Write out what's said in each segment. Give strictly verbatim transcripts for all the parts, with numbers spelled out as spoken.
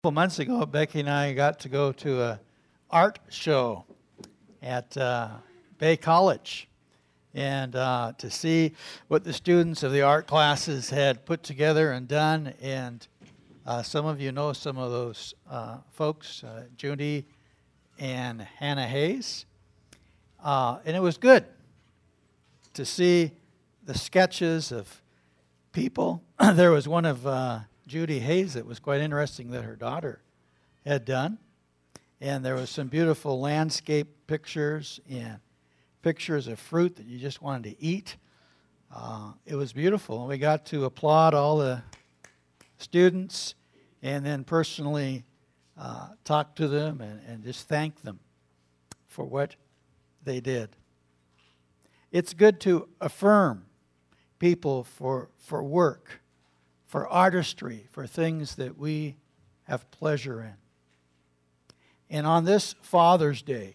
couple months ago, Becky and I got to go to a art show at uh, Bay College, and uh, to see what the students of the art classes had put together and done. And uh, some of you know some of those uh, folks, uh, Judy and Hannah Hayes, uh, and it was good to see the sketches of people. There was one of uh, Judy Hayes that was quite interesting that her daughter had done. And there was some beautiful landscape pictures and pictures of fruit that you just wanted to eat. Uh, it was beautiful. And we got to applaud all the students and then personally uh, talk to them and, and just thank them for what they did. It's good to affirm people for, for work, for artistry, for things that we have pleasure in. And on this Father's Day,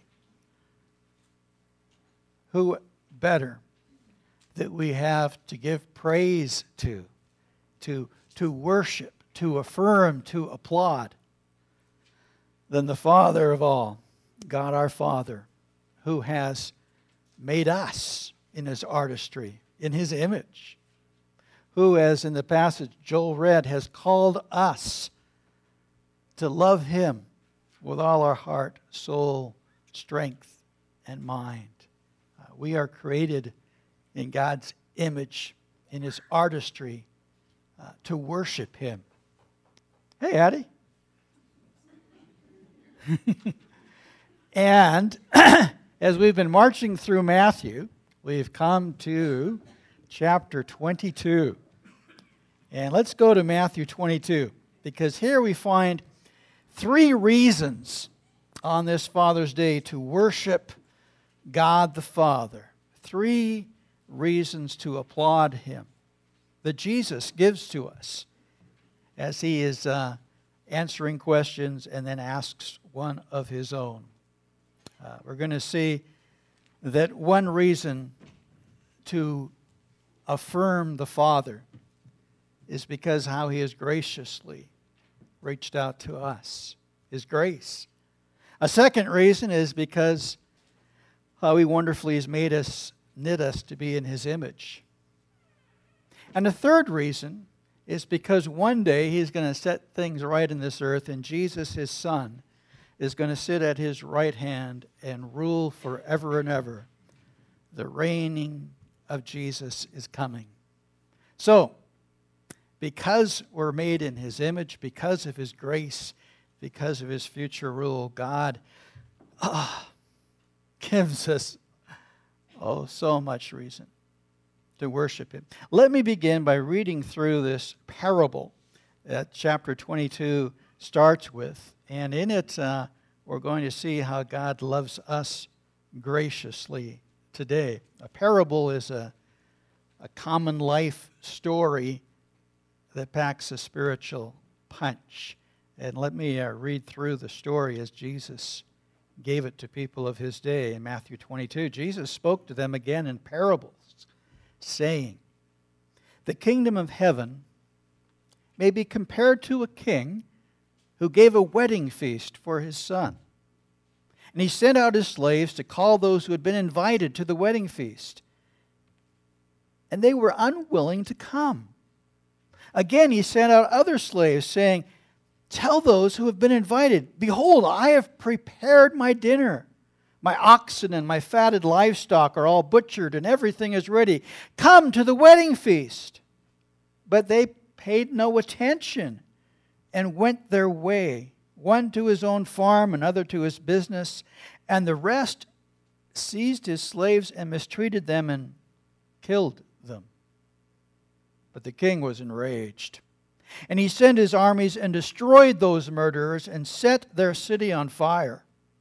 who better that we have to give praise to, to, to worship, to affirm, to applaud, than the Father of all, God our Father, who has made us in His artistry, in His image, who, as in the passage Joel read, has called us to love Him with all our heart, soul, strength, and mind. Uh, we are created in God's image, in His artistry, uh, to worship Him. Hey, Addie. And as we've been marching through Matthew, we've come to chapter twenty-two. And let's go to Matthew twenty-two, because here we find three reasons on this Father's Day to worship God the Father. Three reasons to applaud Him that Jesus gives to us as He is uh, answering questions and then asks one of His own. Uh, we're going to see that one reason to affirm the Father is because how He has graciously reached out to us, His grace. A second reason is because how He wonderfully has made us, knit us to be in His image. And the third reason is because one day He's going to set things right in this earth, and Jesus, His Son, is going to sit at His right hand and rule forever and ever. The reigning of Jesus is coming. So, because we're made in His image, because of His grace, because of His future rule, God oh, gives us, oh, so much reason to worship Him. Let me begin by reading through this parable that chapter twenty-two starts with. And in it, uh, we're going to see how God loves us graciously today. A parable is a, a common life story that packs a spiritual punch. And let me uh, read through the story as Jesus gave it to people of His day. In Matthew twenty-two, Jesus spoke to them again in parables, saying, "The kingdom of heaven may be compared to a king who gave a wedding feast for his son. And he sent out his slaves to call those who had been invited to the wedding feast. And they were unwilling to come. Again, he sent out other slaves, saying, 'Tell those who have been invited, behold, I have prepared my dinner. My oxen and my fatted livestock are all butchered, and everything is ready. Come to the wedding feast.' But they paid no attention and went their way, one to his own farm, another to his business, and the rest seized his slaves and mistreated them and killed them. But the king was enraged, and he sent his armies and destroyed those murderers and set their city on fire.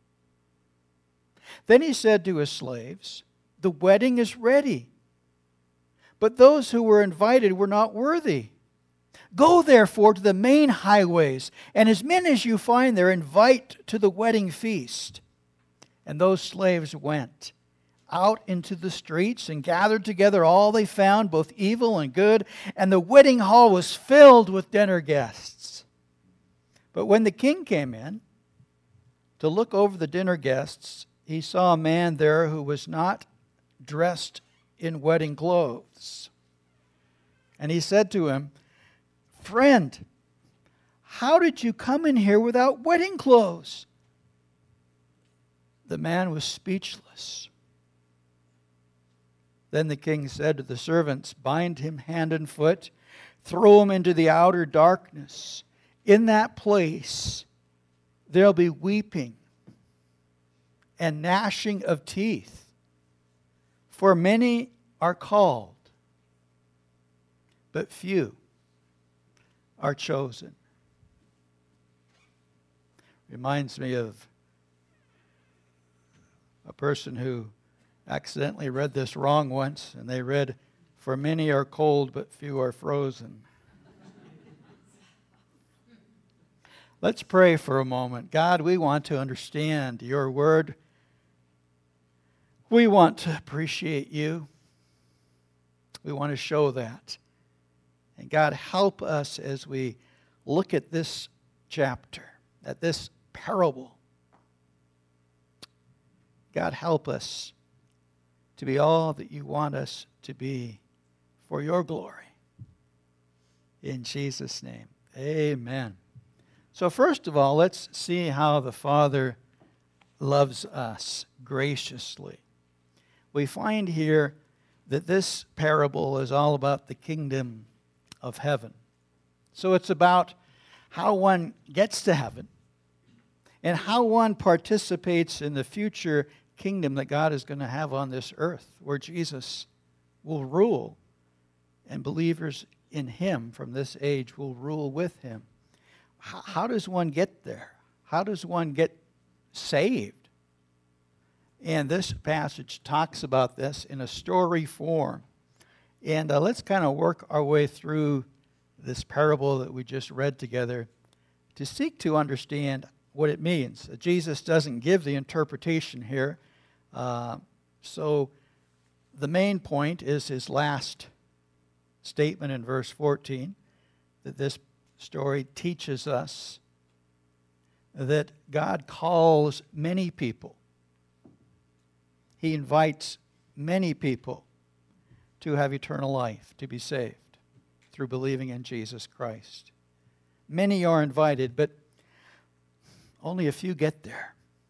Then he said to his slaves, 'The wedding is ready, but those who were invited were not worthy. Go therefore to the main highways, and as many as you find there, invite to the wedding feast.' And those slaves went out into the streets and gathered together all they found, both evil and good, and the wedding hall was filled with dinner guests. But when the king came in to look over the dinner guests, he saw a man there who was not dressed in wedding clothes. And he said to him, "Friend, how did you come in here without wedding clothes?" The man was speechless. Then the king said to the servants, "Bind him hand and foot, throw him into the outer darkness. In that place there'll be weeping and gnashing of teeth, for many are called, but few are chosen." Reminds me of a person who accidentally read this wrong once, and they read, "For many are cold, but few are frozen." Let's pray for a moment. God, we want to understand your word. We want to appreciate you. We want to show that. And God, help us as we look at this chapter, at this parable. God, help us to be all that you want us to be for your glory. In Jesus' name, amen. So first of all, let's see how the Father loves us graciously. We find here that this parable is all about the kingdom of heaven. So it's about how one gets to heaven and how one participates in the future kingdom that God is going to have on this earth, where Jesus will rule and believers in him from this age will rule with him. How, how does one get there? How does one get saved? And this passage talks about this in a story form. And uh, let's kind of work our way through this parable that we just read together to seek to understand what it means. Jesus doesn't give the interpretation here. Uh, so the main point is his last statement in verse fourteen, that this story teaches us that God calls many people. He invites many people to have eternal life, to be saved through believing in Jesus Christ. Many are invited, but only a few get there.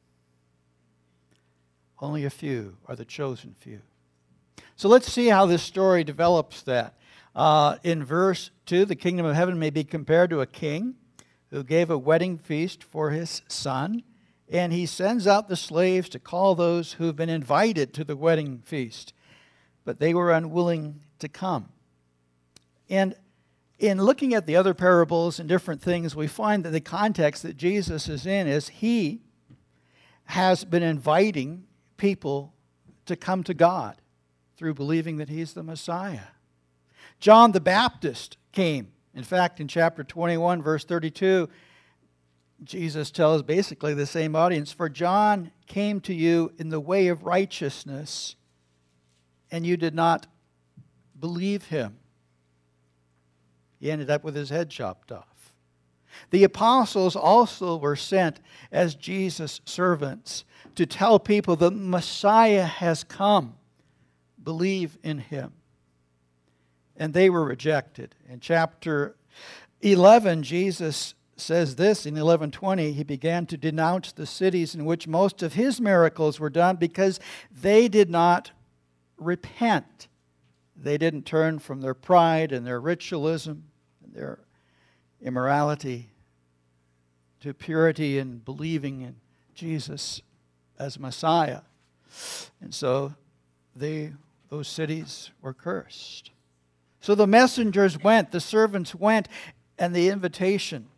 Only a few are the chosen few. So let's see how this story develops that. Uh, in verse two, the kingdom of heaven may be compared to a king who gave a wedding feast for his son, and he sends out the slaves to call those who have been invited to the wedding feast, but they were unwilling to come. And in looking at the other parables and different things, we find that the context that Jesus is in is he has been inviting people to come to God through believing that he's the Messiah. John the Baptist came. In fact, in chapter twenty-one, verse thirty-two, Jesus tells basically the same audience, "For John came to you in the way of righteousness, and you did not believe him." He ended up with his head chopped off. The apostles also were sent as Jesus' servants to tell people the Messiah has come. Believe in him. And they were rejected. In chapter eleven, Jesus says this in eleven twenty, he began to denounce the cities in which most of his miracles were done because they did not repent. They didn't turn from their pride and their ritualism and their immorality to purity and believing in Jesus as Messiah. And so they, those cities were cursed. So the messengers went, the servants went, and the invitation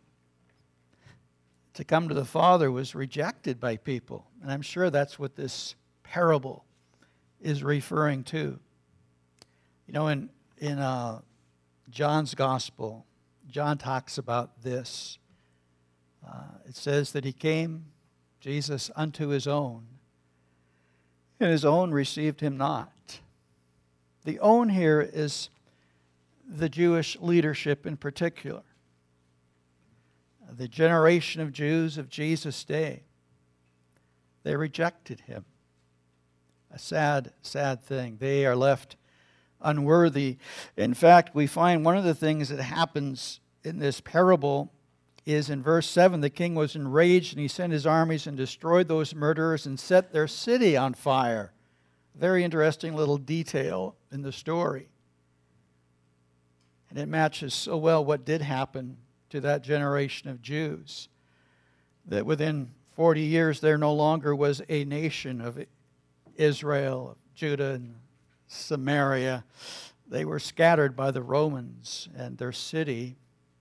to come to the Father was rejected by people. And I'm sure that's what this parable is referring to. You know, in, in uh, John's Gospel, John talks about this. Uh, it says that he came, Jesus, unto his own, and his own received him not. The own here is the Jewish leadership in particular. the generation of Jews of Jesus' day, they rejected him. A sad, sad thing. They are left unworthy. In fact, we find one of the things that happens in this parable is in verse seven, the king was enraged and he sent his armies and destroyed those murderers and set their city on fire. Very interesting little detail in the story. And it matches so well what did happen to that generation of Jews, that within forty years there no longer was a nation of Israel, of Judah and Samaria. They were scattered by the Romans, and their city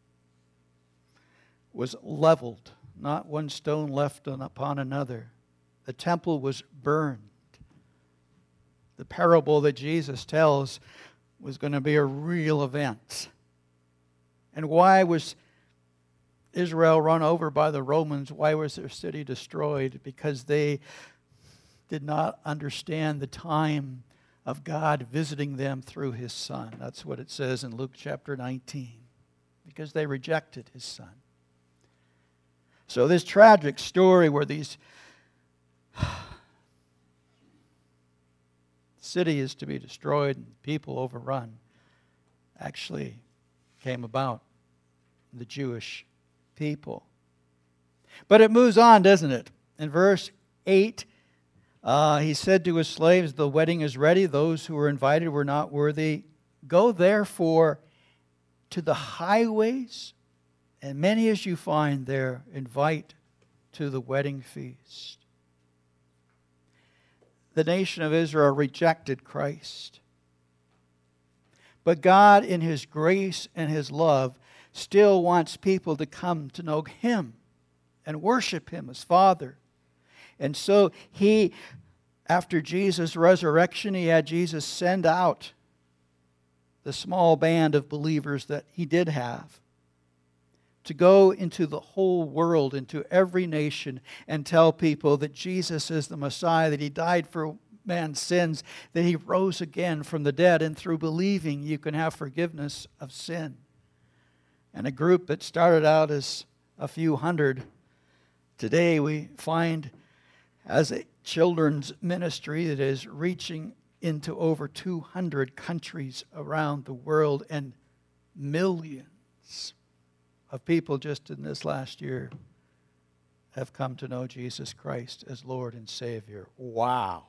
was leveled, not one stone left upon another. The temple was burned. The parable that Jesus tells was going to be a real event. And why was Israel run over by the Romans? Why was their city destroyed? Because they did not understand the time of God visiting them through his Son. That's what it says in Luke chapter nineteen. Because they rejected his Son. So this tragic story where these city is to be destroyed and people overrun actually came about the Jewish people. But it moves on, doesn't it? In verse eight, uh, he said to his slaves, the wedding is ready. Those who were invited were not worthy. Go therefore to the highways, and many as you find there, invite to the wedding feast. The nation of Israel rejected Christ. But God, in his grace and his love, still wants people to come to know him and worship him as Father. And so he, after Jesus' resurrection, he had Jesus send out the small band of believers that he did have to go into the whole world, into every nation, and tell people that Jesus is the Messiah, that he died for man's sins, that he rose again from the dead, and through believing you can have forgiveness of sin. And a group that started out as a few hundred, today we find as a children's ministry that is reaching into over two hundred countries around the world, and millions of people just in this last year have come to know Jesus Christ as Lord and Savior. Wow.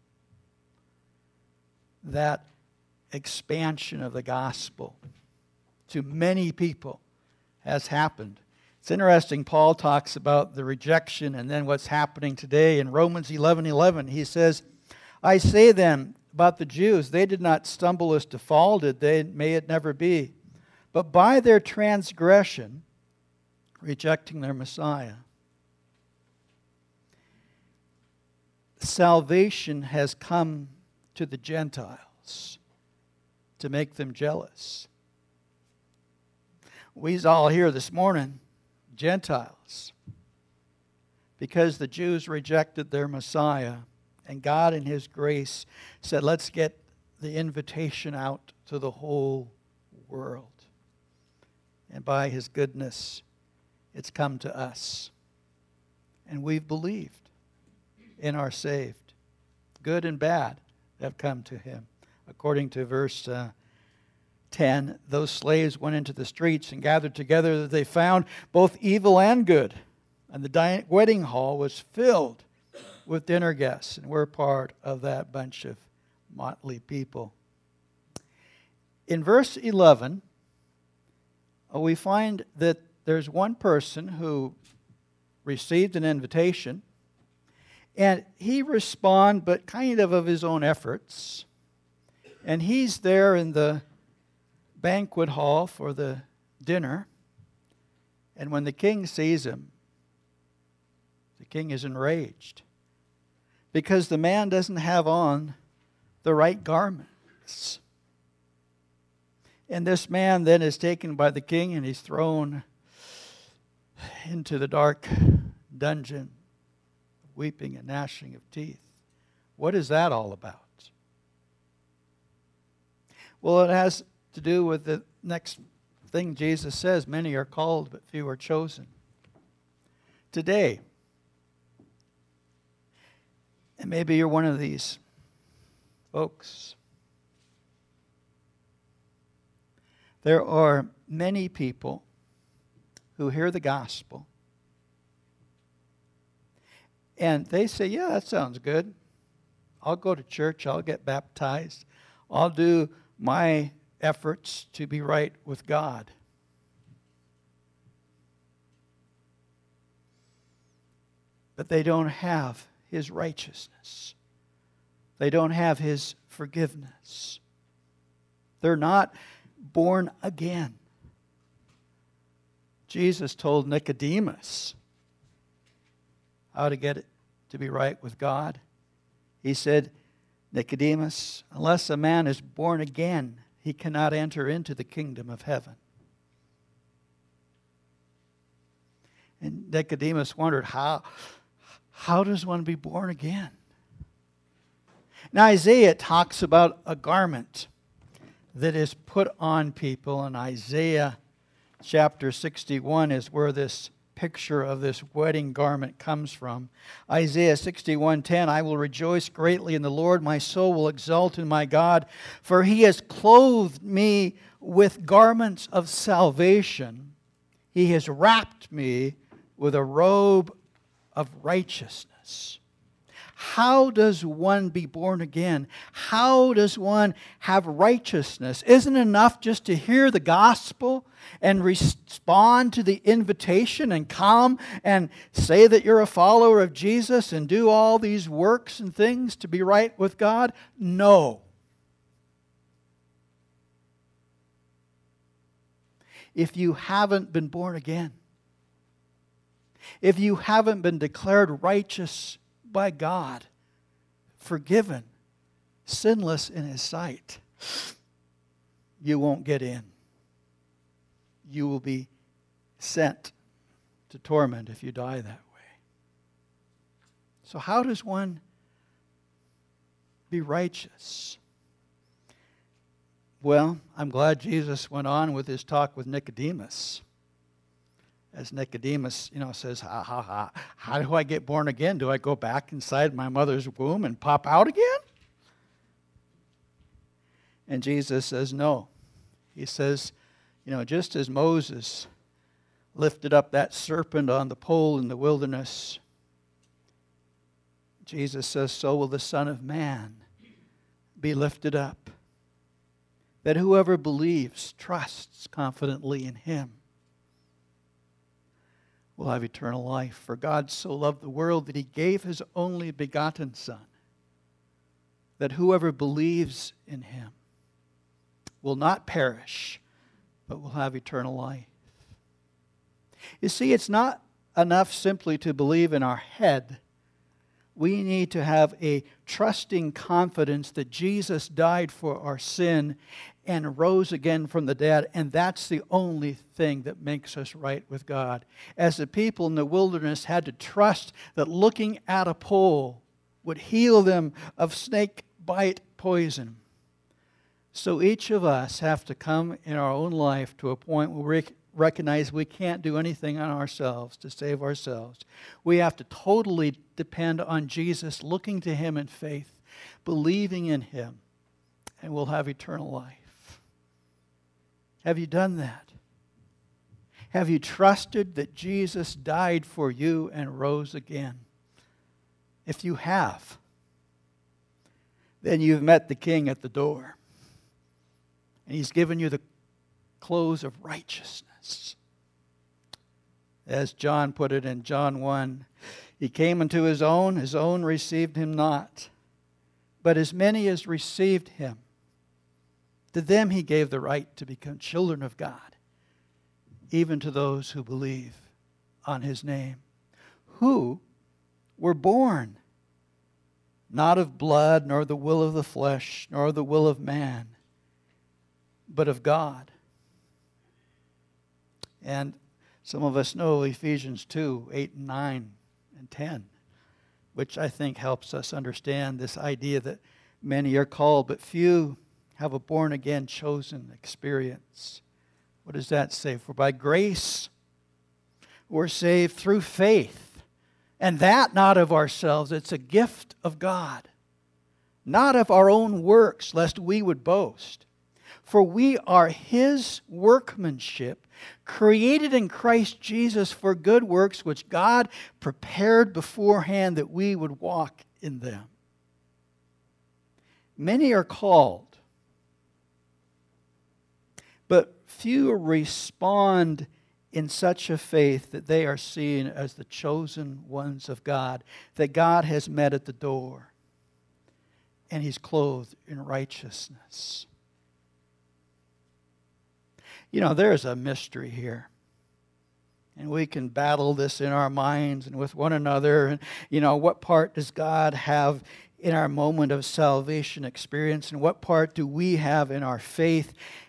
That expansion of the gospel to many people has happened. It's interesting, Paul talks about the rejection and then what's happening today. In Romans eleven eleven, he says, I say then about the Jews, they did not stumble as to fall, did they? May it never be. But by their transgression, rejecting their Messiah, salvation has come to the Gentiles to make them jealous. We's all here this morning, Gentiles, because the Jews rejected their Messiah, and God in his grace said, let's get the invitation out to the whole world. And by his goodness, it's come to us. And we've believed and are saved. Good and bad have come to him. According to verse uh, ten, those slaves went into the streets and gathered together that they found both evil and good. And the di- wedding hall was filled with dinner guests. And we're part of that bunch of motley people. In verse eleven, we find that there's one person who received an invitation, and he responded, but kind of of his own efforts. And he's there in the banquet hall for the dinner. And when the king sees him, the king is enraged because the man doesn't have on the right garments. And this man then is taken by the king and he's thrown into the dark dungeon, weeping and gnashing of teeth. What is that all about? Well, it has to do with the next thing Jesus says, many are called, but few are chosen. today. And maybe you're one of these folks. There are many people who hear the gospel and they say, yeah, that sounds good. I'll go to church. I'll get baptized. I'll do my efforts to be right with God. But they don't have His righteousness. They don't have His forgiveness. They're not born again. Jesus told Nicodemus how to get it to be right with God. He said, Nicodemus, unless a man is born again, he cannot enter into the kingdom of heaven. And Nicodemus wondered, how, how does one be born again? Now Isaiah talks about a garment that is put on people, and Isaiah chapter sixty-one is where this picture of this wedding garment comes from. Isaiah sixty-one ten, I will rejoice greatly in the Lord, my soul will exult in my God, for He has clothed me with garments of salvation. He has wrapped me with a robe of righteousness. How does one be born again? How does one have righteousness? Isn't it enough just to hear the gospel and respond to the invitation and come and say that you're a follower of Jesus and do all these works and things to be right with God? No. If you haven't been born again, if you haven't been declared righteous by God, forgiven, sinless in His sight, you won't get in. You will be sent to torment if you die that way. So how does one be righteous? Well, I'm glad Jesus went on with His talk with Nicodemus. As Nicodemus, you know, says, ha, ha, ha, how do I get born again? Do I go back inside my mother's womb and pop out again? And Jesus says, no. He says, you know, just as Moses lifted up that serpent on the pole in the wilderness, Jesus says, so will the Son of Man be lifted up, that whoever believes, trusts confidently in Him, will have eternal life. For God so loved the world that He gave His only begotten Son, that whoever believes in Him will not perish, but will have eternal life. You see, it's not enough simply to believe in our head. We need to have a trusting confidence that Jesus died for our sin and rose again from the dead, and that's the only thing that makes us right with God. As the people in the wilderness had to trust that looking at a pole would heal them of snake bite poison, so each of us have to come in our own life to a point where we recognize we can't do anything on ourselves to save ourselves. We have to totally depend on Jesus, looking to Him in faith, believing in Him, and we'll have eternal life. Have you done that? Have you trusted that Jesus died for you and rose again? If you have, then you've met the King at the door. And He's given you the clothes of righteousness. As John put it in John one, He came unto His own, His own received Him not. But as many as received Him, to them He gave the right to become children of God, even to those who believe on His name, who were born not of blood, nor the will of the flesh, nor the will of man, but of God. And some of us know Ephesians two, eight and nine and ten, which I think helps us understand this idea that many are called, but few have a born-again chosen experience. What does that say? For by grace we're saved through faith. And that not of ourselves, it's a gift of God. Not of our own works, lest we would boast. For we are His workmanship, created in Christ Jesus for good works, which God prepared beforehand that we would walk in them. Many are called, but few respond in such a faith that they are seen as the chosen ones of God, that God has met at the door, and He's clothed in righteousness. You know, there's a mystery here. And we can battle this in our minds and with one another. And, you know, what part does God have in our moment of salvation experience? And what part do we have in our faith?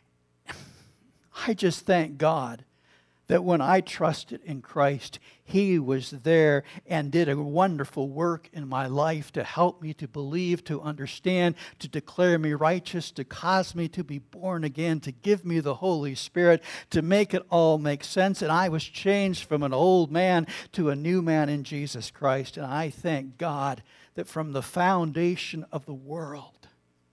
I just thank God that when I trusted in Christ, He was there and did a wonderful work in my life to help me to believe, to understand, to declare me righteous, to cause me to be born again, to give me the Holy Spirit, to make it all make sense. And I was changed from an old man to a new man in Jesus Christ. And I thank God that from the foundation of the world,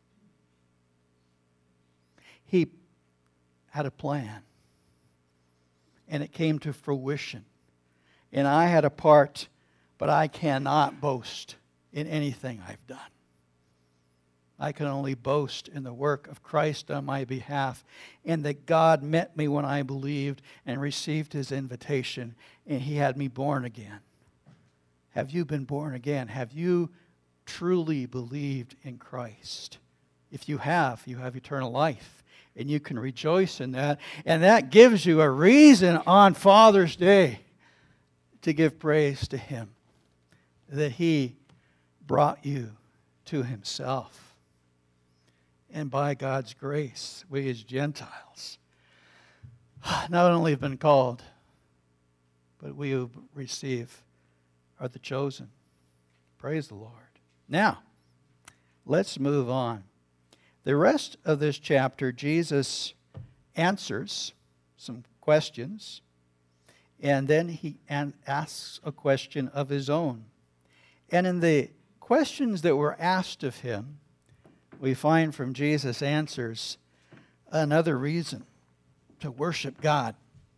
He had a plan. And it came to fruition. And I had a part, but I cannot boast in anything I've done. I can only boast in the work of Christ on my behalf, and that God met me when I believed and received His invitation, and He had me born again. Have you been born again? Have you truly believed in Christ? If you have, you have eternal life. And you can rejoice in that. And that gives you a reason on Father's Day to give praise to Him. That He brought you to Himself. And by God's grace, we as Gentiles not only have been called, but we who receive are the chosen. Praise the Lord. Now, let's move on. The rest of this chapter, Jesus answers some questions, and then He asks a question of His own. And in the questions that were asked of Him, we find from Jesus' answers another reason to worship God.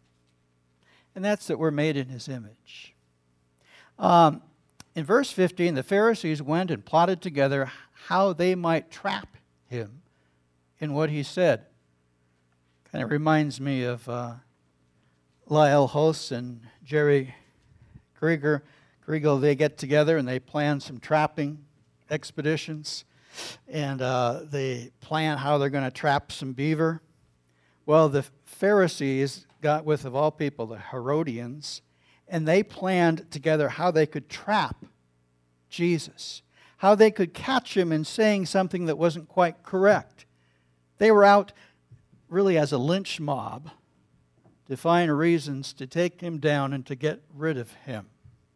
And that's that we're made in His image. Um, in verse fifteen, the Pharisees went and plotted together how they might trap Him in what He said. Kind of reminds me of uh, Lyle Host and Jerry Krieger. Kriegel, they get together and they plan some trapping expeditions. And uh, they plan how they're going to trap some beaver. Well, the Pharisees got with, of all people, the Herodians, and they planned together how they could trap Jesus. How they could catch Him in saying something that wasn't quite correct. They were out really as a lynch mob to find reasons to take Him down and to get rid of Him.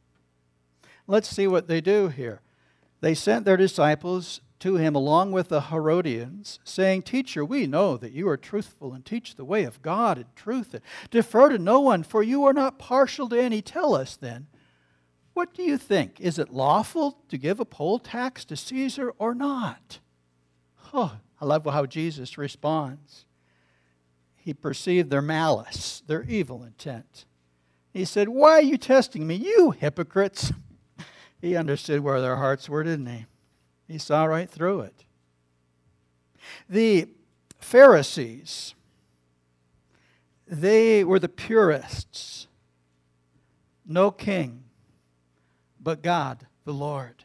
Let's see what they do here. They sent their disciples to Him along with the Herodians, saying, "Teacher, we know that you are truthful and teach the way of God in truth, and defer to no one, for you are not partial to any. Tell us then, what do you think? Is it lawful to give a poll tax to Caesar or not?" Oh, I love how Jesus responds. He perceived their malice, their evil intent. He said, "Why are you testing me, you hypocrites?" He understood where their hearts were, didn't he? He saw right through it. The Pharisees, they were the purists. No king but God, the Lord.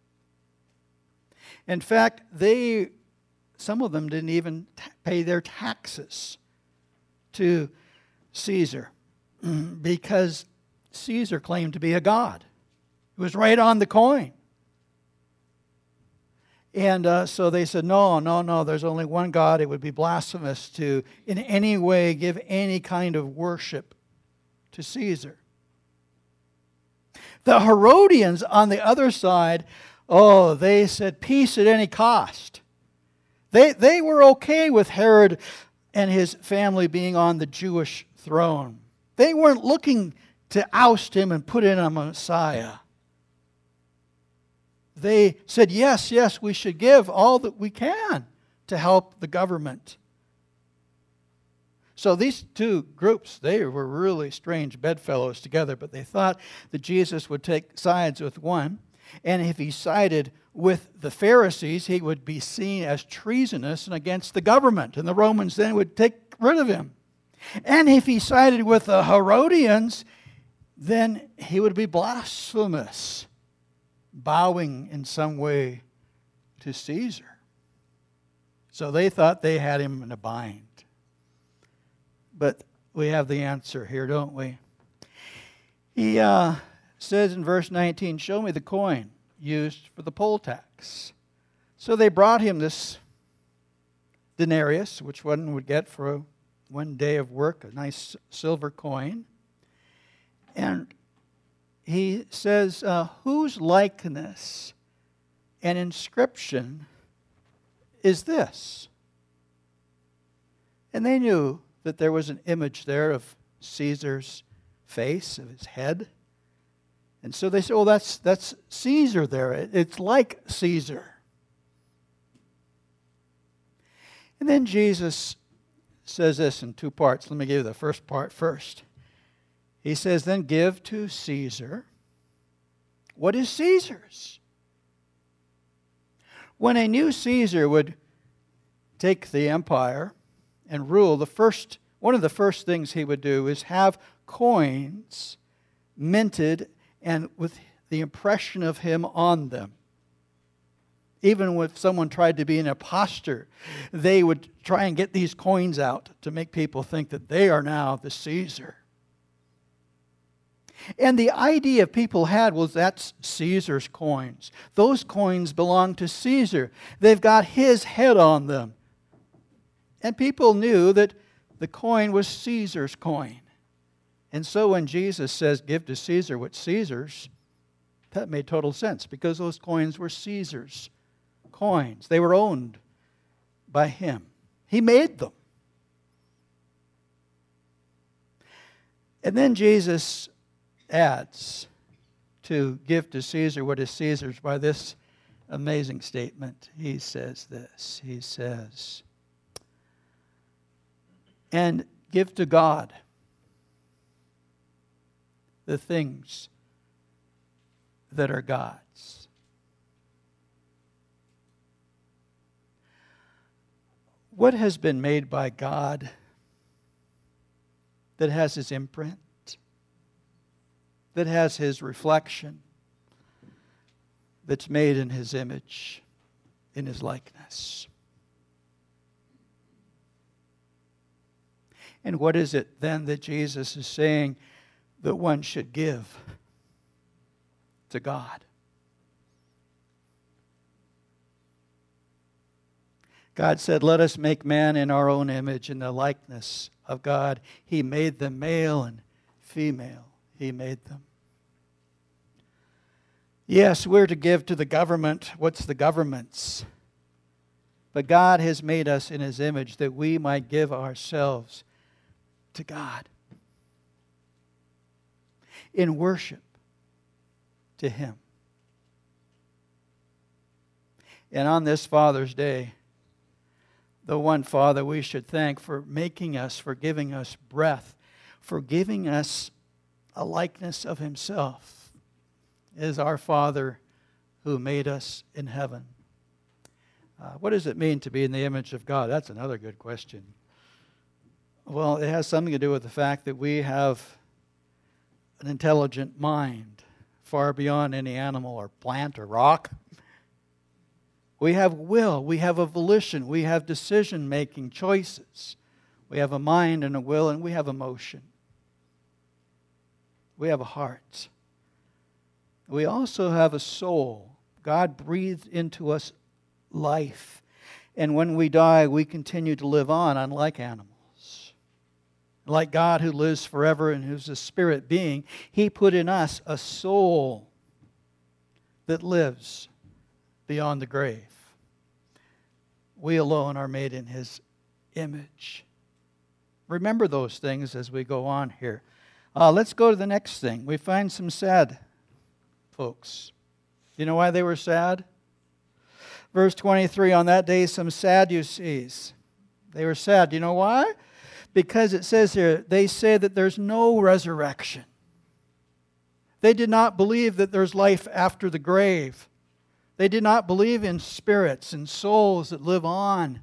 In fact, they, some of them didn't even t- pay their taxes to Caesar because Caesar claimed to be a god. It was right on the coin. And uh, so they said, no, no, no, there's only one God. It would be blasphemous to in any way give any kind of worship to Caesar. The Herodians on the other side, oh, they said peace at any cost. They, they were okay with Herod and his family being on the Jewish throne. They weren't looking to oust him and put in a Messiah. they said, yes, yes, we should give all that we can to help the government. So these two groups, they were really strange bedfellows together, but they thought that Jesus would take sides with one, and if he sided with the Pharisees, he would be seen as treasonous and against the government, and the Romans then would take rid of him. And if he sided with the Herodians, then he would be blasphemous, bowing in some way to Caesar. So they thought they had him in a bind. But we have the answer here, don't we? He uh, says in verse nineteen, show me the coin used for the poll tax. So they brought him this denarius, which one would get for a, one day of work, a nice silver coin. And he says, uh, whose likeness and inscription is this? And they knew that there was an image there of Caesar's face, of his head. And so they said, oh, that's, that's Caesar there. It's like Caesar. And then Jesus says this in two parts. Let me give you the first part first. He says, then give to Caesar what is Caesar's. When a new Caesar would take the empire and rule, the first, one of the first things he would do is have coins minted and with the impression of him on them. Even if someone tried to be an imposter, they would try and get these coins out to make people think that they are now the Caesar. And the idea people had was that's Caesar's coins. Those coins belong to Caesar. They've got his head on them. And people knew that the coin was Caesar's coin. And so when Jesus says, give to Caesar what's Caesar's, that made total sense because those coins were Caesar's coins. They were owned by him. He made them. And then Jesus adds to give to Caesar what is Caesar's by this amazing statement. He says this. He says, and give to God the things that are God's. What has been made by God that has his imprint, that has his reflection, that's made in his image, in his likeness? And what is it then that Jesus is saying that one should give to God? God said, let us make man in our own image, in the likeness of God. He made them male and female. He made them. Yes, we're to give to the government what's the government's. But God has made us in his image that we might give ourselves to God in worship to him. And on this Father's Day, the one Father we should thank for making us, for giving us breath, for giving us a likeness of himself, is our Father who made us in heaven. Uh, what does it mean to be in the image of God? That's another good question. Well, it has something to do with the fact that we have an intelligent mind far beyond any animal or plant or rock. We have will, we have a volition, we have decision-making choices. We have a mind and a will, and we have emotion. We have a heart. We also have a soul. God breathed into us life. And when we die, we continue to live on, unlike animals. Like God who lives forever and who's a spirit being, he put in us a soul that lives beyond the grave. We alone are made in his image. Remember those things as we go on here. Uh, let's go to the next thing. We find some sad folks. You know why they were sad? Verse twenty-three, on that day some Sadducees. They were sad. Do you know why? Because it says here, they say that there's no resurrection. They did not believe that there's life after the grave. They did not believe in spirits and souls that live on.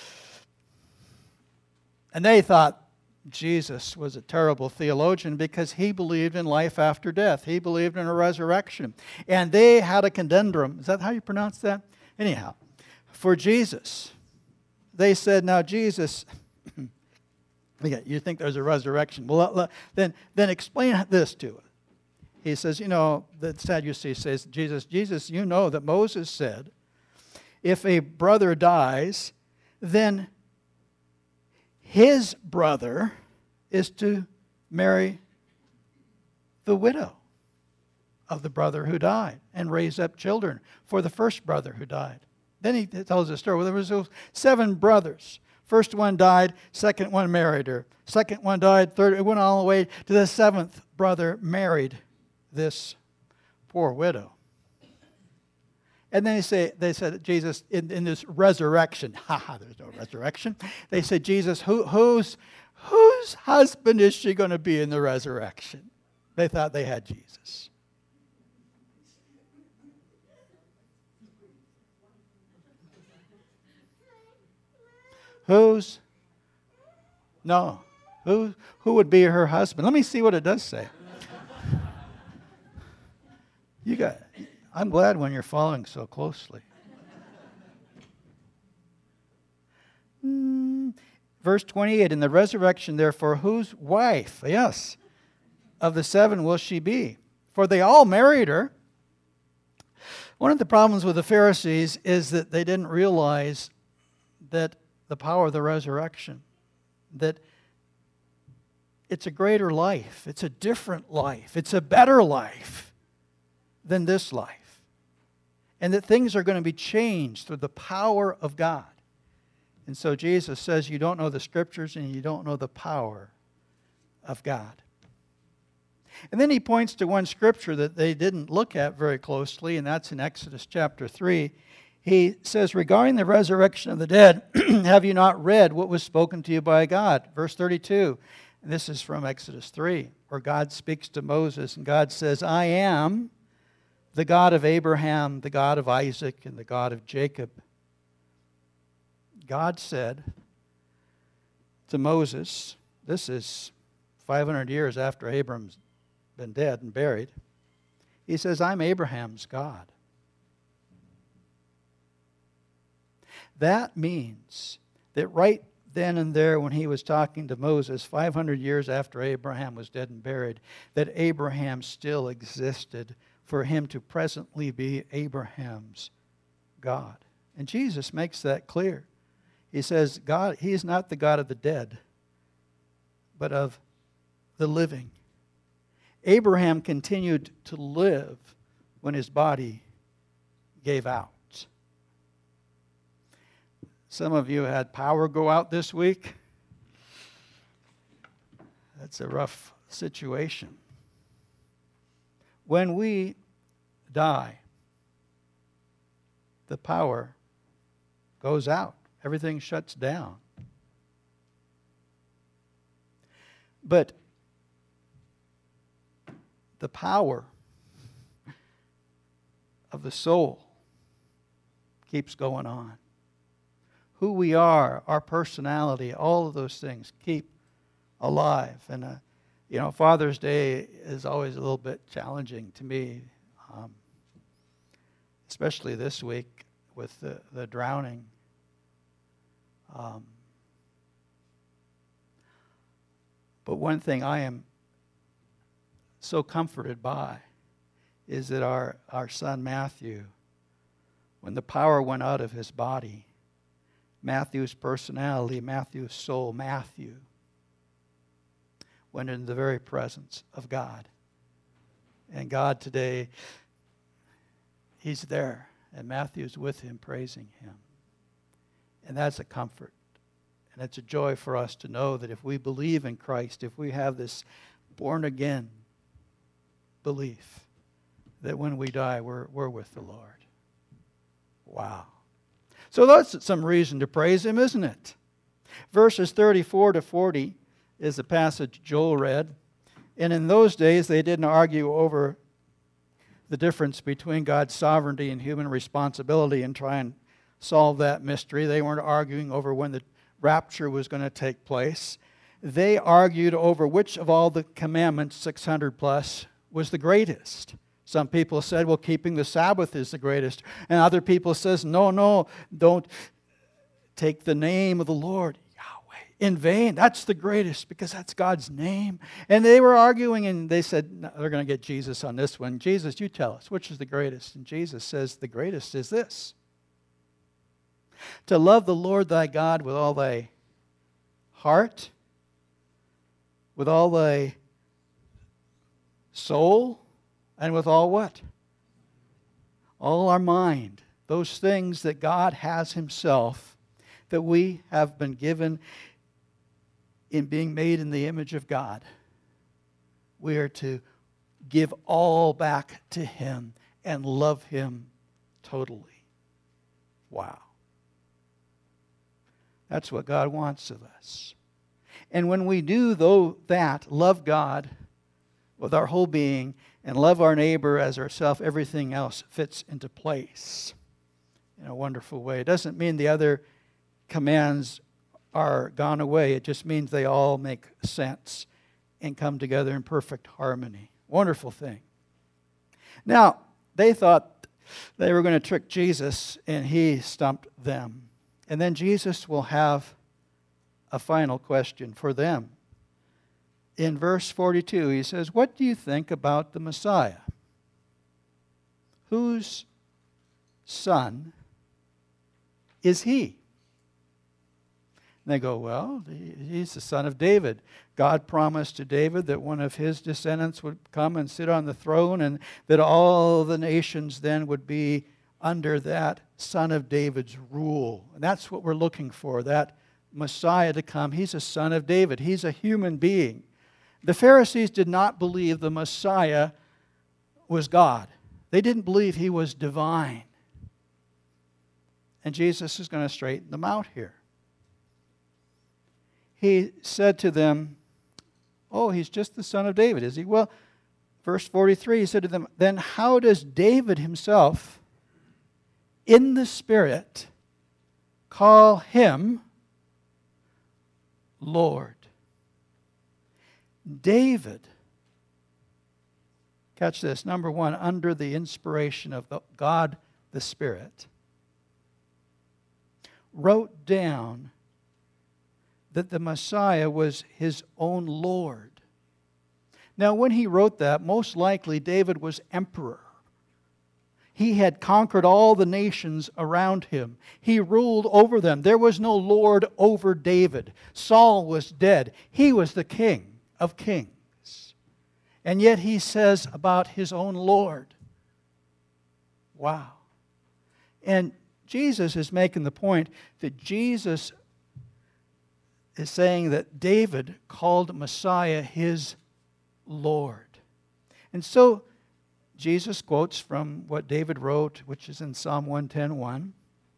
And they thought Jesus was a terrible theologian because he believed in life after death. He believed in a resurrection. And they had a conundrum. Is that how you pronounce that? Anyhow, for Jesus, they said, now Jesus, you think there's a resurrection. Well, then, then explain this to us. He says, you know, the Sadducees says, Jesus, Jesus, you know that Moses said, if a brother dies, then his brother is to marry the widow of the brother who died and raise up children for the first brother who died. Then he tells a story. Well, there was seven brothers. First one died, second one married her. Second one died, third, it went all the way to the seventh brother married this poor widow. And then they say, they said, Jesus, in, in this resurrection, haha, there's no resurrection. They said, Jesus, who, whose, whose husband is she going to be in the resurrection? They thought they had Jesus. Whose? No. Who, who would be her husband? Let me see what it does say. You got, I'm glad when you're following so closely. Mm, verse twenty-eight, in the resurrection, therefore, whose wife, yes, of the seven will she be? For they all married her. One of the problems with the Pharisees is that they didn't realize that the power of the resurrection, that it's a greater life, it's a different life, it's a better life than this life. And that things are going to be changed through the power of God. And so Jesus says you don't know the Scriptures and you don't know the power of God. And then he points to one Scripture that they didn't look at very closely, and that's in Exodus chapter three. He says, regarding the resurrection of the dead, have you not read what was spoken to you by God? Verse thirty-two. And this is from Exodus three, where God speaks to Moses, and God says, I am the God of Abraham, the God of Isaac, and the God of Jacob. God said to Moses, this is five hundred years after Abram's been dead and buried. He says, I'm Abraham's God. That means that right then and there when he was talking to Moses, five hundred years after Abraham was dead and buried, that Abraham still existed for him to presently be Abraham's God. And Jesus makes that clear. He says, God, he is not the God of the dead, but of the living. Abraham continued to live when his body gave out. Some of you had power go out this week. That's a rough situation. When we die, the power goes out. Everything shuts down. But the power of the soul keeps going on. Who we are, our personality, all of those things keep alive. And, uh, you know, Father's Day is always a little bit challenging to me, um, especially this week with the, the drowning. Um, but one thing I am so comforted by is that our, our son Matthew, when the power went out of his body, Matthew's personality, Matthew's soul, Matthew went into the very presence of God. And God today, he's there, and Matthew's with him, praising him. And that's a comfort. And it's a joy for us to know that if we believe in Christ, if we have this born-again belief, that when we die, we're, we're with the Lord. Wow. So that's some reason to praise Him, isn't it? Verses thirty-four to forty is the passage Joel read. And in those days, they didn't argue over the difference between God's sovereignty and human responsibility and try and solve that mystery. They weren't arguing over when the rapture was going to take place. They argued over which of all the commandments, six hundred plus, was the greatest. Some people said, well, keeping the Sabbath is the greatest. And other people says, no, no, don't take the name of the Lord, Yahweh, in vain. That's the greatest because that's God's name. And they were arguing and they said, no, they're going to get Jesus on this one. Jesus, you tell us, which is the greatest? And Jesus says, the greatest is this: to love the Lord thy God with all thy heart, with all thy soul, and with all what? All our mind. Those things that God has Himself, that we have been given in being made in the image of God. We are to give all back to Him and love Him totally. Wow. That's what God wants of us. And when we do though that, love God with our whole being and love our neighbor as ourselves, everything else fits into place in a wonderful way. It doesn't mean the other commands are gone away. It just means they all make sense and come together in perfect harmony. Wonderful thing. Now, they thought they were going to trick Jesus, and He stumped them. And then Jesus will have a final question for them. In verse forty-two, He says, what do you think about the Messiah? Whose son is He? And they go, well, He's the son of David. God promised to David that one of his descendants would come and sit on the throne, and that all the nations then would be under that son of David's rule. And that's what we're looking for, that Messiah to come. He's a son of David. He's a human being. The Pharisees did not believe the Messiah was God. They didn't believe He was divine. And Jesus is going to straighten them out here. He said to them, oh, He's just the son of David, is He? Well, verse forty-three, He said to them, then how does David himself, in the Spirit, call Him Lord? David, catch this, number one, under the inspiration of the God the Spirit, wrote down that the Messiah was his own Lord. Now, when he wrote that, most likely David was emperor. He had conquered all the nations around him. He ruled over them. There was no Lord over David. Saul was dead. He was the king of kings. And yet he says about his own Lord. Wow. And Jesus is making the point that Jesus is saying that David called Messiah his Lord. And so Jesus quotes from what David wrote, which is in Psalm one ten one.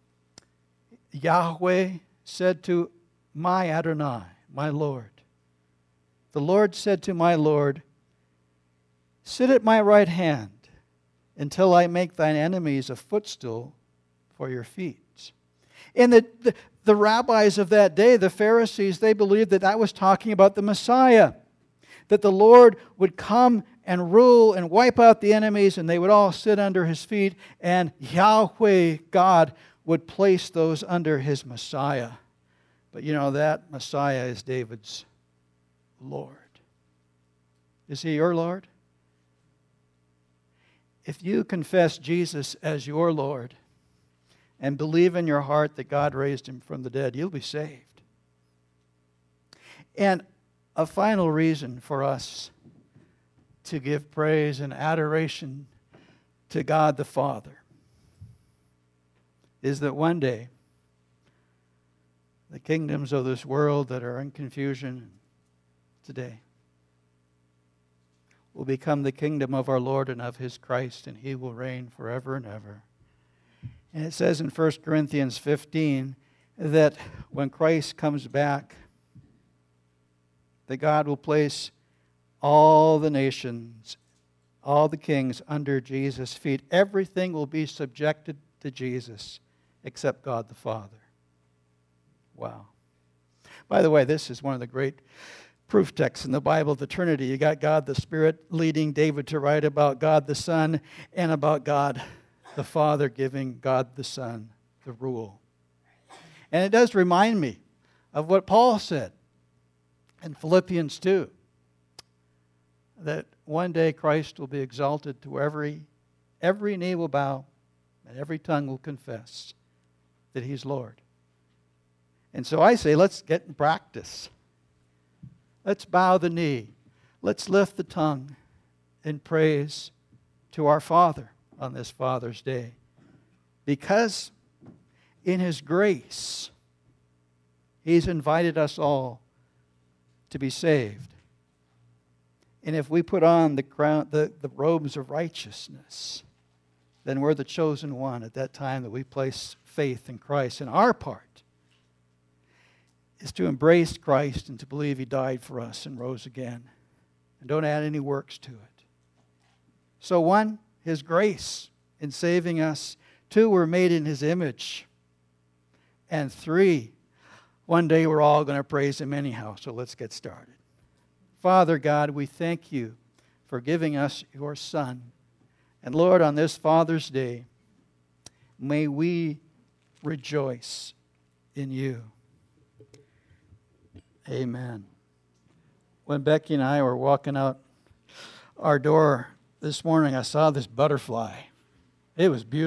Yahweh said to my Adonai, my Lord, the Lord said to my Lord, sit at my right hand until I make thine enemies a footstool for your feet. And the, the, the rabbis of that day, the Pharisees, they believed that that was talking about the Messiah, that the Lord would come and rule and wipe out the enemies, and they would all sit under His feet, and Yahweh, God, would place those under His Messiah. But you know, that Messiah is David's Lord. Is He your Lord? If you confess Jesus as your Lord and believe in your heart that God raised Him from the dead, you'll be saved. And a final reason for us to give praise and adoration to God the Father is that one day the kingdoms of this world that are in confusion today will become the kingdom of our Lord and of his Christ, and he will reign forever and ever. And it says in First Corinthians fifteen that when Christ comes back, that God will place all the nations, all the kings under Jesus' feet. Everything will be subjected to Jesus except God the Father. Wow. By the way, this is one of the great proof texts in the Bible of the Trinity. You got God the Spirit leading David to write about God the Son and about God the Father giving God the Son the rule. And it does remind me of what Paul said in Philippians two, that one day Christ will be exalted to every, every knee will bow and every tongue will confess that he's Lord. And so I say, let's get in practice. Let's bow the knee. Let's lift the tongue in praise to our Father on this Father's Day. Because in his grace, he's invited us all to be saved. And if we put on the crown, the, the robes of righteousness, then we're the chosen one at that time that we place faith in Christ. And our part is to embrace Christ and to believe he died for us and rose again. And don't add any works to it. So one, his grace in saving us. Two, we're made in his image. And three, one day we're all going to praise him anyhow. So let's get started. Father God, we thank you for giving us your Son. And Lord, on this Father's Day, may we rejoice in you. Amen. When Becky and I were walking out our door this morning, I saw this butterfly. It was beautiful.